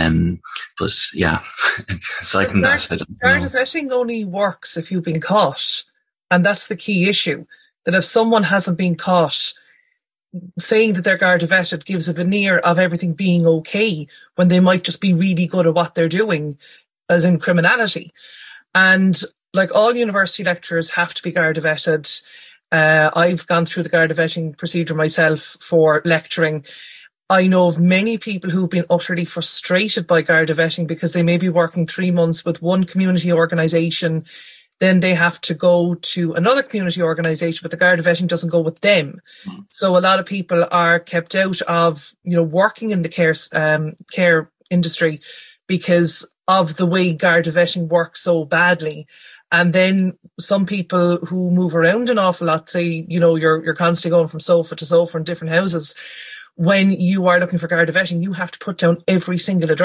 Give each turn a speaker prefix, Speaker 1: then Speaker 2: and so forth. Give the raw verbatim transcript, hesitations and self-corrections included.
Speaker 1: Um, but yeah, aside from that, I don't know.
Speaker 2: Garda vetting only works if you've been caught. And that's the key issue. That if someone hasn't been caught, saying that they're Garda vetted gives a veneer of everything being okay when they might just be really good at what they're doing, as in criminality. And like all university lecturers have to be Garda vetted. Uh, I've gone through the Garda vetting procedure myself for lecturing. I know of many people who've been utterly frustrated by Garda vetting because they may be working three months with one community organisation, then they have to go to another community organisation, but the Garda vetting doesn't go with them. Mm. So a lot of people are kept out of, you know, working in the care um, care industry because of the way Garda vetting works so badly. And then some people who move around an awful lot, say, you know, you're you're constantly going from sofa to sofa in different houses. When you are looking for Garda vetting, you have to put down every single address